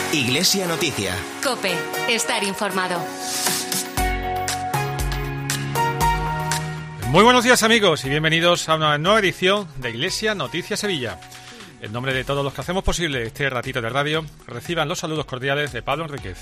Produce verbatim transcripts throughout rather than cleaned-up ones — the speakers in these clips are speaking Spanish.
Iglesia Noticia. COPE. Estar informado. Muy buenos días, amigos, y bienvenidos a una nueva edición de Iglesia Noticia Sevilla. En nombre de todos los que hacemos posible este ratito de radio, reciban los saludos cordiales de Pablo Enríquez.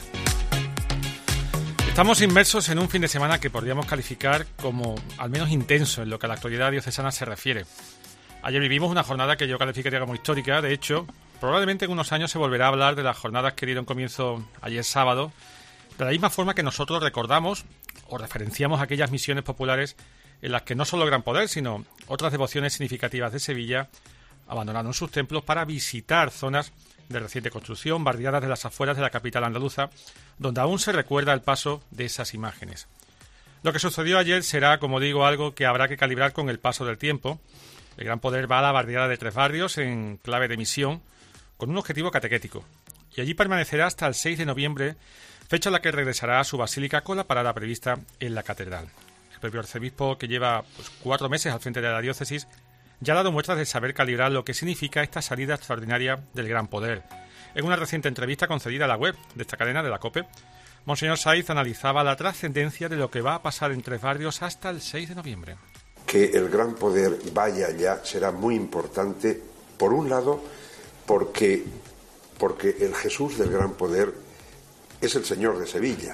Estamos inmersos en un fin de semana que podríamos calificar como al menos intenso en lo que a la actualidad diocesana se refiere. Ayer vivimos una jornada que yo calificaría como histórica. De hecho, probablemente en unos años se volverá a hablar de las jornadas que dieron comienzo ayer sábado, de la misma forma que nosotros recordamos o referenciamos aquellas misiones populares en las que no solo el Gran Poder, sino otras devociones significativas de Sevilla abandonaron sus templos para visitar zonas de reciente construcción, barriadas de las afueras de la capital andaluza, donde aún se recuerda el paso de esas imágenes. Lo que sucedió ayer será, como digo, algo que habrá que calibrar con el paso del tiempo. El Gran Poder va a la barriada de Tres Barrios en clave de misión, con un objetivo catequético, y allí permanecerá hasta el seis de noviembre, fecha en la que regresará a su basílica con la parada prevista en la catedral. El propio arzobispo, que lleva pues, cuatro meses al frente de la diócesis, ya ha dado muestras de saber calibrar lo que significa esta salida extraordinaria del Gran Poder. En una reciente entrevista concedida a la web de esta cadena de la COPE, Monseñor Saiz analizaba la trascendencia de lo que va a pasar en Tres Barrios hasta el seis de noviembre. Que el Gran Poder vaya allá será muy importante, por un lado, porque, porque el Jesús del Gran Poder es el Señor de Sevilla.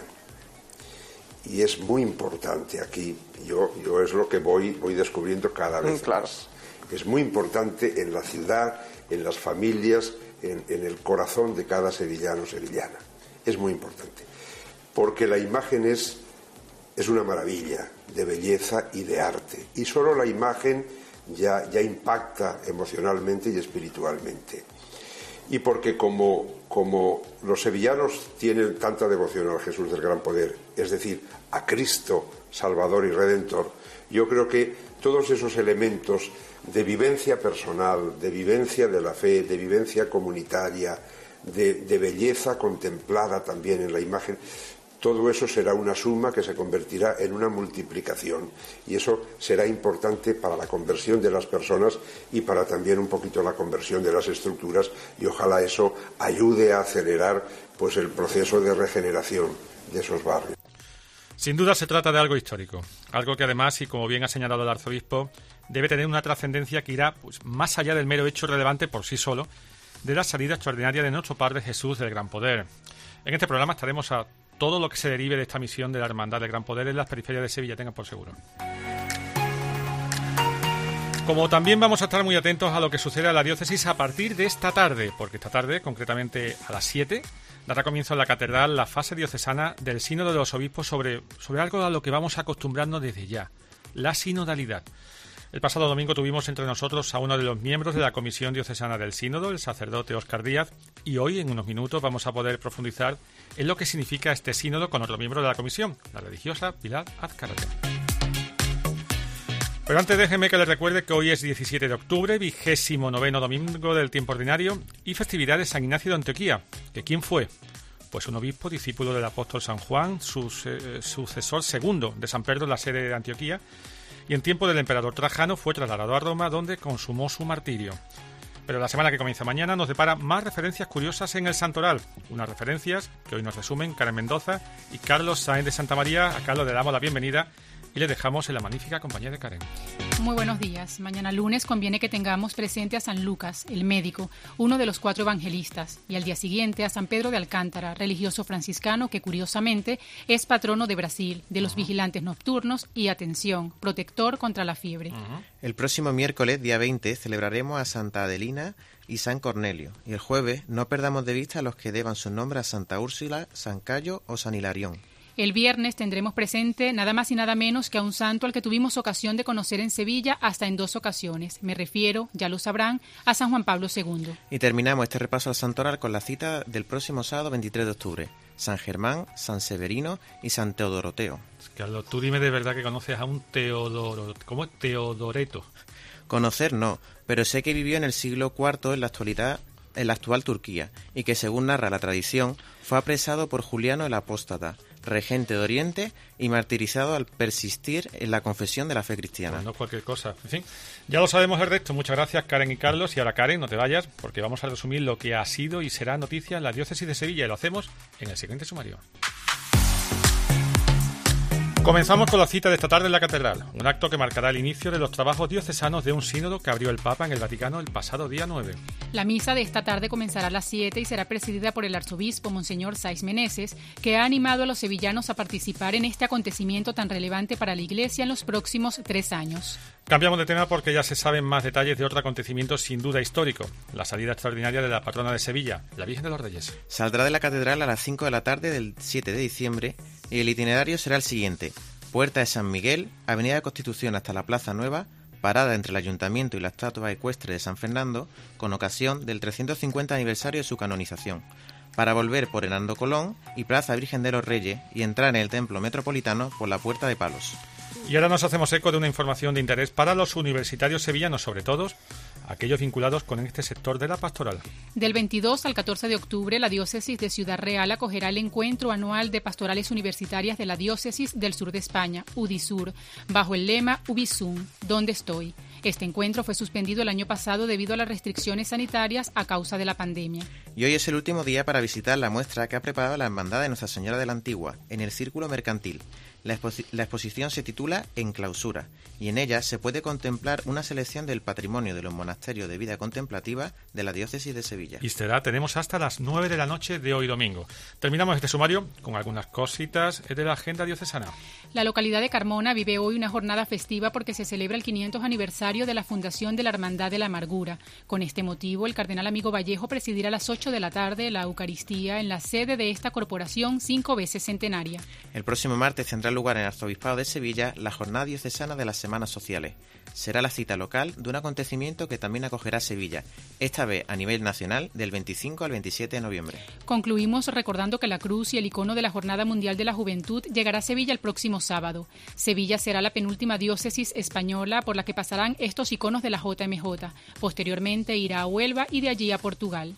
Y es muy importante aquí, yo, yo es lo que voy, voy descubriendo cada vez claro. más. Es muy importante en la ciudad, en las familias, en, en el corazón de cada sevillano o sevillana. Es muy importante. Porque la imagen es, es una maravilla de belleza y de arte. Y solo la imagen ya, ya impacta emocionalmente y espiritualmente. Y porque como, como los sevillanos tienen tanta devoción al Jesús del Gran Poder, es decir, a Cristo, Salvador y Redentor, yo creo que todos esos elementos de vivencia personal, de vivencia de la fe, de vivencia comunitaria, de, de belleza contemplada también en la imagen, todo eso será una suma que se convertirá en una multiplicación, y eso será importante para la conversión de las personas y para también un poquito la conversión de las estructuras, y ojalá eso ayude a acelerar pues el proceso de regeneración de esos barrios. Sin duda se trata de algo histórico, algo que además, y como bien ha señalado el arzobispo, debe tener una trascendencia que irá pues, más allá del mero hecho relevante por sí solo de la salida extraordinaria de nuestro Padre Jesús del Gran Poder. En este programa estaremos a todo lo que se derive de esta misión de la Hermandad del Gran Poder en las periferias de Sevilla, tengan por seguro. Como también vamos a estar muy atentos a lo que sucede a la diócesis a partir de esta tarde, porque esta tarde, concretamente a las siete, dará comienzo en la catedral la fase diocesana del Sínodo de los Obispos sobre, sobre algo a lo que vamos a acostumbrarnos desde ya, la sinodalidad. El pasado domingo tuvimos entre nosotros a uno de los miembros de la Comisión Diocesana del Sínodo, el sacerdote Óscar Díaz, y hoy, en unos minutos, vamos a poder profundizar en lo que significa este sínodo con otro miembro de la comisión, la religiosa Pilar Azcárate. Pero antes déjeme que les recuerde que hoy es diecisiete de octubre, vigésimo noveno domingo del tiempo ordinario y festividad de San Ignacio de Antioquía. ¿Que quién fue? Pues un obispo, discípulo del apóstol San Juan, su, eh, sucesor segundo de San Pedro en la sede de Antioquía, y en tiempo del emperador Trajano fue trasladado a Roma, donde consumó su martirio. Pero la semana que comienza mañana nos depara más referencias curiosas en el santoral, unas referencias que hoy nos resumen Karen Mendoza y Carlos Sáenz de Santa María. A Carlos le damos la bienvenida y le dejamos en la magnífica compañía de Karen. Muy buenos días. Mañana lunes conviene que tengamos presente a San Lucas, el médico, uno de los cuatro evangelistas, y al día siguiente a San Pedro de Alcántara, religioso franciscano que curiosamente es patrono de Brasil, de los uh-huh. vigilantes nocturnos y, atención, protector contra la fiebre. Uh-huh. El próximo miércoles, día veinte, celebraremos a Santa Adelina y San Cornelio, y el jueves no perdamos de vista a los que deban su nombre a Santa Úrsula, San Cayo o San Hilarión. El viernes tendremos presente nada más y nada menos que a un santo al que tuvimos ocasión de conocer en Sevilla hasta en dos ocasiones. Me refiero, ya lo sabrán, a San Juan Pablo segundo. Y terminamos este repaso al santoral con la cita del próximo sábado veintitrés de octubre. San Germán, San Severino y San Teodoroteo. Carlos, tú dime de verdad que conoces a un Teodoro... ¿Cómo es? Teodoreto. Conocer no, pero sé que vivió en el siglo cuarto en la actualidad en la actual Turquía, y que según narra la tradición, fue apresado por Juliano el Apóstata, regente de Oriente y martirizado al persistir en la confesión de la fe cristiana. Pues no cualquier cosa. En fin, ya lo sabemos el resto. Muchas gracias, Karen y Carlos. Y ahora, Karen, no te vayas, porque vamos a resumir lo que ha sido y será noticia en la diócesis de Sevilla, y lo hacemos en el siguiente sumario. Comenzamos con la cita de esta tarde en la Catedral, un acto que marcará el inicio de los trabajos diocesanos de un sínodo que abrió el Papa en el Vaticano el pasado día nueve. La misa de esta tarde comenzará a las siete y será presidida por el arzobispo Monseñor Saiz Meneses, que ha animado a los sevillanos a participar en este acontecimiento tan relevante para la Iglesia en los próximos tres años. Cambiamos de tema porque ya se saben más detalles de otro acontecimiento sin duda histórico, la salida extraordinaria de la patrona de Sevilla, la Virgen de los Reyes. Saldrá de la Catedral a las cinco de la tarde del siete de diciembre y el itinerario será el siguiente: Puerta de San Miguel, Avenida de Constitución hasta la Plaza Nueva, parada entre el Ayuntamiento y la estatua ecuestre de San Fernando, con ocasión del trescientos cincuenta aniversario de su canonización, para volver por Hernando Colón y Plaza Virgen de los Reyes y entrar en el Templo Metropolitano por la Puerta de Palos. Y ahora nos hacemos eco de una información de interés para los universitarios sevillanos, sobre todo aquellos vinculados con este sector de la pastoral. Del veintidós al catorce de octubre, la diócesis de Ciudad Real acogerá el encuentro anual de pastorales universitarias de la diócesis del sur de España, UDISUR, bajo el lema Ubisum, ¿dónde estoy? Este encuentro fue suspendido el año pasado debido a las restricciones sanitarias a causa de la pandemia. Y hoy es el último día para visitar la muestra que ha preparado la Hermandad de Nuestra Señora de la Antigua, en el Círculo Mercantil. La, expo- la exposición se titula En Clausura, y en ella se puede contemplar una selección del patrimonio de los monasterios de vida contemplativa de la diócesis de Sevilla. Y será, tenemos hasta las nueve de la noche de hoy domingo. Terminamos este sumario con algunas cositas de la agenda diocesana. La localidad de Carmona vive hoy una jornada festiva porque se celebra el quinientos aniversario de la fundación de la Hermandad de la Amargura. Con este motivo, el cardenal Amigo Vallejo presidirá a las ocho de la tarde la Eucaristía en la sede de esta corporación cinco veces centenaria. El próximo martes tendrá lugar en el Arzobispado de Sevilla la Jornada Diocesana de las Semanas Sociales. Será la cita local de un acontecimiento que también acogerá Sevilla, esta vez a nivel nacional del veinticinco al veintisiete de noviembre. Concluimos recordando que la cruz y el icono de la Jornada Mundial de la Juventud llegará a Sevilla el próximo sábado. Sevilla será la penúltima diócesis española por la que pasarán estos iconos de la J M J. Posteriormente irá a Huelva y de allí a Portugal.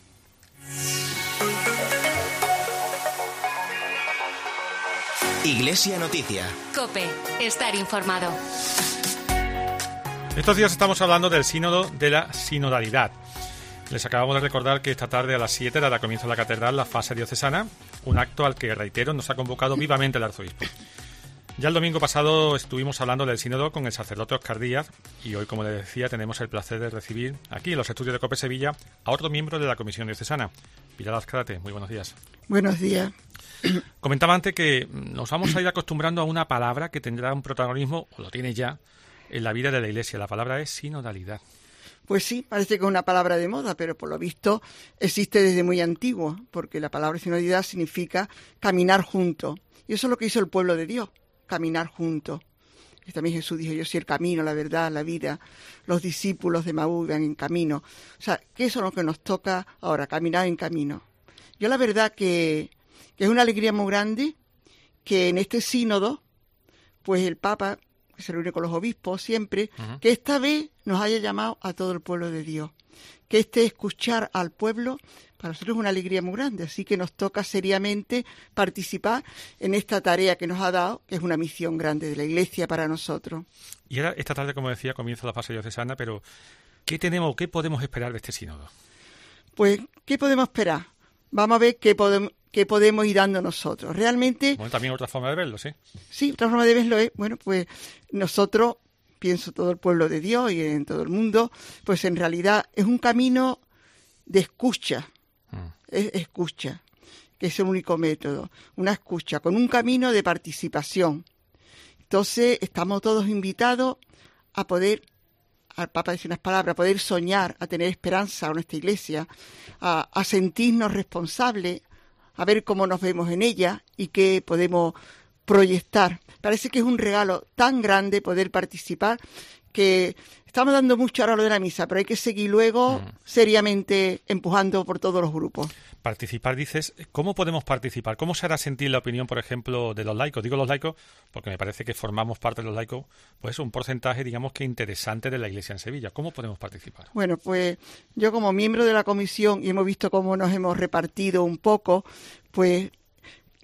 Iglesia Noticia. COPE. Estar informado. Estos días estamos hablando del sínodo de la sinodalidad. Les acabamos de recordar que esta tarde a las siete dará comienzo en la Catedral la fase diocesana, un acto al que, reitero, nos ha convocado vivamente el arzobispo. Ya el domingo pasado estuvimos hablando del sínodo con el sacerdote Óscar Díaz y hoy, como les decía, tenemos el placer de recibir aquí en los estudios de COPE Sevilla a otro miembro de la Comisión Diocesana, Pilar Azcárate. Muy buenos días. Buenos días. Comentaba antes que nos vamos a ir acostumbrando a una palabra que tendrá un protagonismo, o lo tiene ya, en la vida de la Iglesia. La palabra es sinodalidad. Pues sí, parece que es una palabra de moda, pero por lo visto existe desde muy antiguo, porque la palabra sinodalidad significa caminar juntos. Y eso es lo que hizo el pueblo de Dios, caminar juntos. Y también Jesús dijo, yo soy el camino, la verdad, la vida. Los discípulos de Maús van en camino. O sea, que eso es lo que nos toca ahora, caminar en camino. Yo la verdad que, que es una alegría muy grande que en este sínodo, pues el Papa, que se reúne con los obispos siempre, uh-huh. que esta vez nos haya llamado a todo el pueblo de Dios. Que este escuchar al pueblo, para nosotros es una alegría muy grande, así que nos toca seriamente participar en esta tarea que nos ha dado, que es una misión grande de la Iglesia para nosotros. Y ahora, esta tarde, como decía, comienza la fase diocesana, pero ¿qué tenemos, qué podemos esperar de este sínodo? Pues, ¿qué podemos esperar? Vamos a ver qué podemos, qué podemos ir dando nosotros. Realmente... Bueno, también otra forma de verlo, ¿sí? Sí, otra forma de verlo es, bueno, pues nosotros, pienso todo el pueblo de Dios y en todo el mundo, pues en realidad es un camino de escucha, mm. es escucha, que es el único método, una escucha, con un camino de participación. Entonces, estamos todos invitados a poder... al Papa dice unas palabras, a poder soñar, a tener esperanza en nuestra Iglesia, a, a sentirnos responsables, a ver cómo nos vemos en ella y qué podemos proyectar. Parece que es un regalo tan grande poder participar que estamos dando mucho ahora lo de la misa, pero hay que seguir luego mm. seriamente empujando por todos los grupos. Participar, dices, ¿cómo podemos participar? ¿Cómo se hará sentir la opinión, por ejemplo, de los laicos? Digo los laicos porque me parece que formamos parte de los laicos, pues un porcentaje, digamos que interesante de la Iglesia en Sevilla. ¿Cómo podemos participar? Bueno, pues yo como miembro de la comisión, y hemos visto cómo nos hemos repartido un poco, pues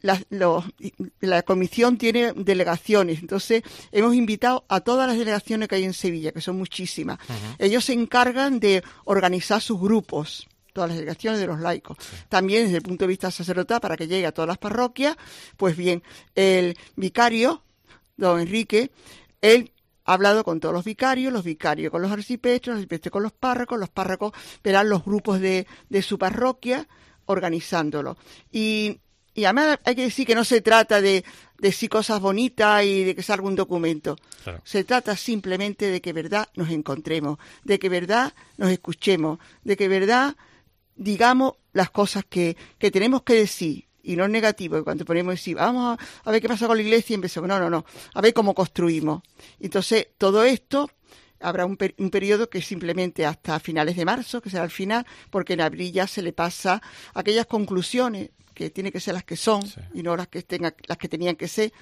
la, los, la comisión tiene delegaciones, entonces hemos invitado a todas las delegaciones que hay en Sevilla, que son muchísimas. Uh-huh. Ellos se encargan de organizar sus grupos, todas las delegaciones de los laicos. Sí. También desde el punto de vista sacerdotal, para que llegue a todas las parroquias, pues bien, el vicario, don Enrique, él ha hablado con todos los vicarios, los vicarios con los arciprestes, los arciprestes con los párrocos, los párrocos verán los grupos de, de su parroquia organizándolo. Y, y además hay que decir que no se trata de decir cosas bonitas y de que salga un documento. Claro. Se trata simplemente de que verdad nos encontremos, de que verdad nos escuchemos, de que verdad digamos las cosas que, que tenemos que decir. Y no es negativo, que cuando ponemos decir, vamos a, a ver qué pasa con la iglesia, y empezamos, no, no, no, a ver cómo construimos. Entonces, todo esto, habrá un, per- un periodo que simplemente hasta finales de marzo, que será el final, porque en abril ya se le pasa aquellas conclusiones, que tienen que ser las que son, sí. y no las que, tenga, las que tenían que ser,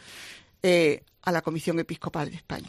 eh, a la Comisión Episcopal de España.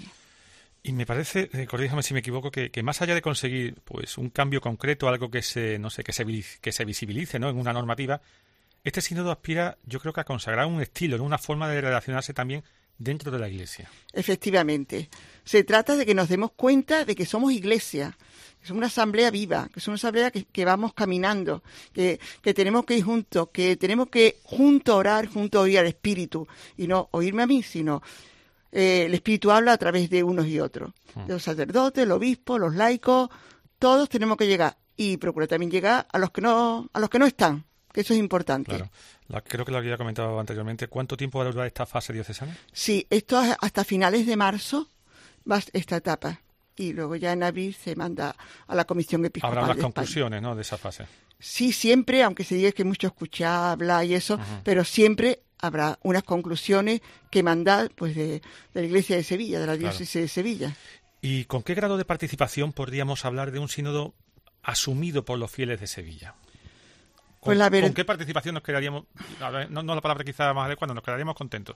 Y me parece, eh, corríjame si me equivoco, que, que más allá de conseguir pues un cambio concreto, algo que se, no sé, que se, que se visibilice, ¿no?, en una normativa, este sínodo aspira, yo creo que a consagrar un estilo, ¿no?, una forma de relacionarse también dentro de la Iglesia. Efectivamente. Se trata de que nos demos cuenta de que somos Iglesia, que somos una asamblea viva, que somos una asamblea que, que vamos caminando, que, que tenemos que ir juntos, que tenemos que juntos orar, juntos oír al Espíritu, y no oírme a mí, sino eh, el Espíritu habla a través de unos y otros. Hmm. De los sacerdotes, los obispos, los laicos, todos tenemos que llegar, y procurar también llegar a los que no, a los que no están. Que eso es importante. Claro. La, creo que lo había comentado anteriormente. ¿Cuánto tiempo va a durar esta fase diocesana? Sí, esto hasta finales de marzo va esta etapa. Y luego ya en abril se manda a la Comisión Episcopal. Habrá las conclusiones, ¿no?, de esa fase. Sí, siempre, aunque se diga que mucho escuchar, hablar y eso, uh-huh. pero siempre habrá unas conclusiones que mandar pues de, de la Iglesia de Sevilla, de la diócesis claro. de Sevilla. ¿Y con qué grado de participación podríamos hablar de un sínodo asumido por los fieles de Sevilla? ¿Con, pues la ver... ¿Con qué participación nos quedaríamos, no, no la palabra quizá más adecuada, nos quedaríamos contentos?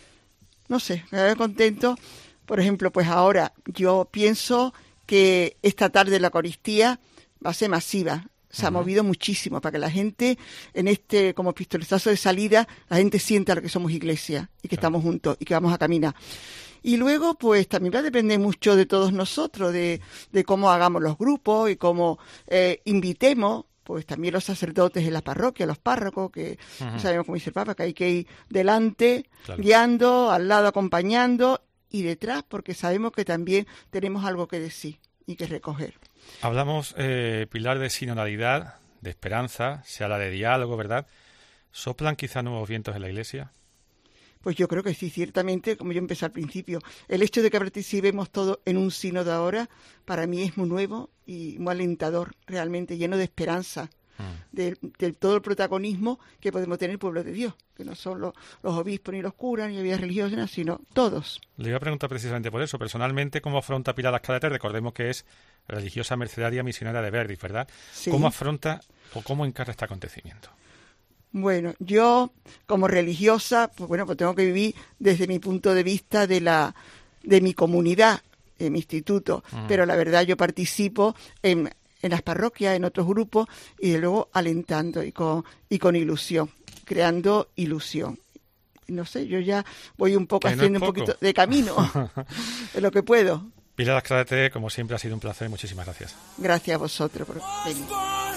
No sé, me quedaría contento. Por ejemplo, pues ahora yo pienso que esta tarde la Eucaristía va a ser masiva. Se uh-huh. ha movido muchísimo para que la gente, en este como pistoletazo de salida, la gente sienta lo que somos Iglesia y que claro. estamos juntos y que vamos a caminar. Y luego, pues también va a depender mucho de todos nosotros, de, de cómo hagamos los grupos y cómo eh, invitemos. Pues también los sacerdotes en la parroquia, los párrocos, que uh-huh. sabemos, como dice el Papa, que hay que ir delante, claro. guiando, al lado acompañando y detrás, porque sabemos que también tenemos algo que decir y que recoger. Hablamos, eh, Pilar, de sinodalidad, de esperanza, se habla de diálogo, ¿verdad? ¿Soplan quizá nuevos vientos en la Iglesia? Pues yo creo que sí, ciertamente, como yo empecé al principio, el hecho de que participemos todos en un sínodo ahora, para mí es muy nuevo y muy alentador, realmente lleno de esperanza, mm. de, de todo el protagonismo que podemos tener el pueblo de Dios, que no son los, los obispos ni los curas ni las vías religiosas, sino todos. Le iba a preguntar precisamente por eso, personalmente, ¿cómo afronta Pilar Azcárate? Recordemos que es religiosa mercedaria misionera de Verdis, ¿verdad? Sí. ¿Cómo afronta o cómo encara este acontecimiento? Bueno, yo como religiosa, pues bueno, pues tengo que vivir desde mi punto de vista de la de mi comunidad, de mi instituto, mm. pero la verdad yo participo en, en las parroquias, en otros grupos y de luego alentando y con y con ilusión, creando ilusión. No sé, yo ya voy un poco que haciendo no un poquito de camino, de lo que puedo. Pilar Azcárate, como siempre ha sido un placer, muchísimas gracias. Gracias a vosotros por venir.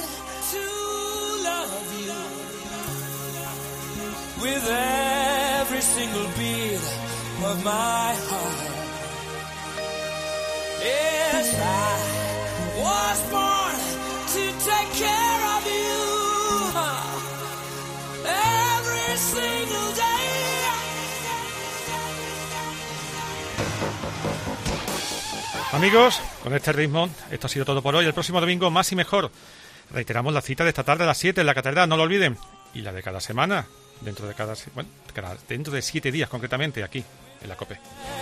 With every single beat of my heart, yes, I was born to take care of you every single day. Amigos, con este ritmo, esto ha sido todo por hoy. El próximo domingo, más y mejor. Reiteramos la cita de esta tarde a las siete en la Catedral, no lo olviden. Y la de cada semana. Dentro de cada, bueno, dentro de siete días concretamente, aquí, en la COPE.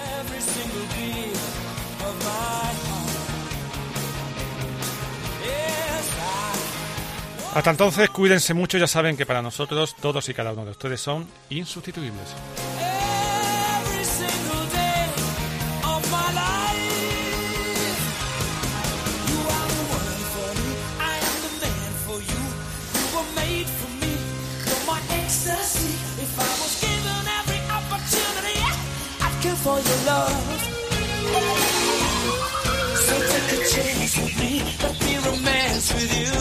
Hasta entonces, cuídense mucho, ya saben que para nosotros, todos y cada uno de ustedes son insustituibles. If I was dance with you.